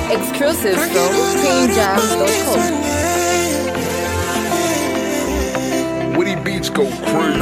Exclusive from PremJam.com. Woody Beats go crazy.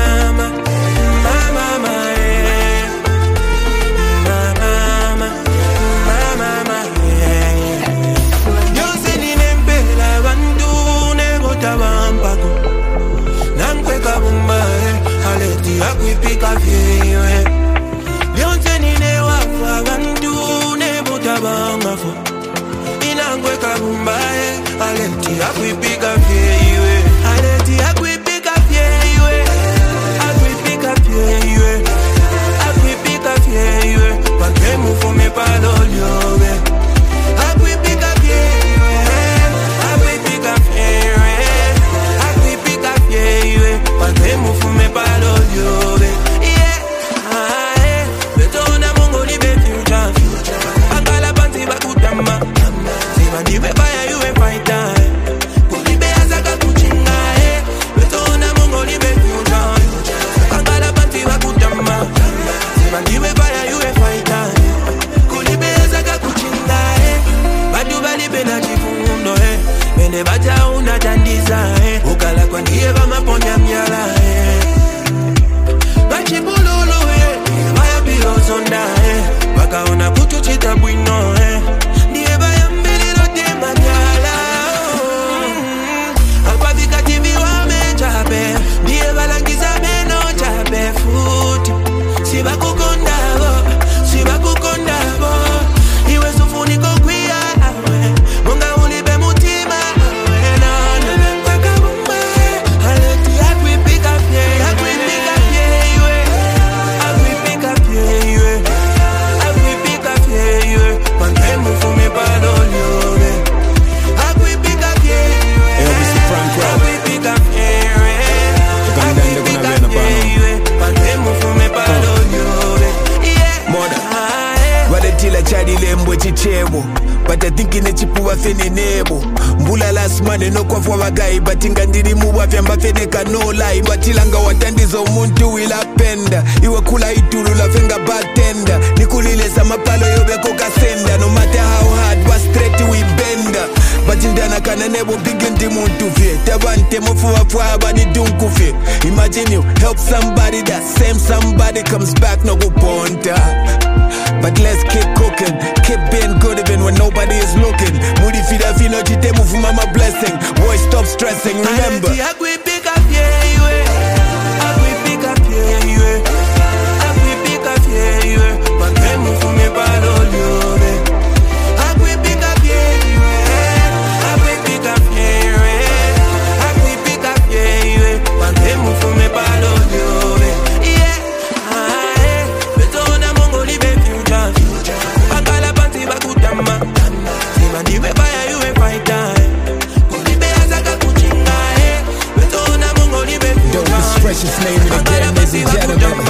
But I think in a chipu wa fene nebo Mbula last money no kwa fwa gai But inga ndiri muwa fyamba fene ka no lie Batilanga watandizo muntu ila penda Iwe kula itulu la fenga bartender Nikulile sa mapalo yobe koka senda No matter how hard was straight we bender But indana kana nebo bigindi muntu fye Tabante mofuwa fwa abadi dunku fye Imagine you help somebody that same somebody comes back no go ponta But let's keep cooking, keep being good even when nobody is looking. Moody feed a fino chite move mama blessing. Boy stop stressing, remember. Precious name in the game, ladies and gentlemen.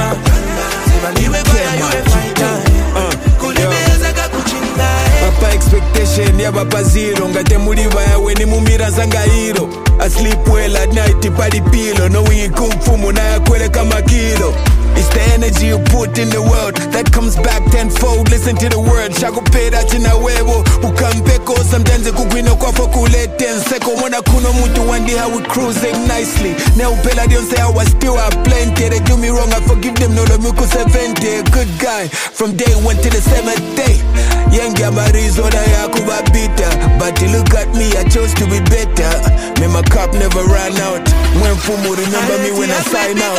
Papa expectation ya papa zero. Ngate muliva ya weni mumira zanga hero. I sleep well at night, party pillow. Knowing kung fu muna ya kwele kama kilo. It's the energy you put in the world that comes back tenfold. Listen to the word. Shago pay that in a huevo. Ukampeko sometimes the kukwino kwa fokulete. Seko mwana kuno mutu one day how we cruising nicely. Now pela don't say I was still a plenty. They do me wrong, I forgive them. No lo muku 70. Good guy from day 1 to the 7th day. Yenga marizo na ya kuba bitter. But look at me, I chose to be better. May my cup never run out. When fumu remember me when I sign out.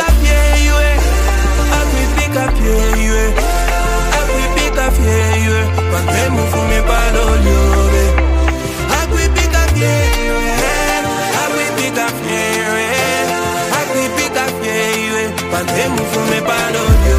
Move for me,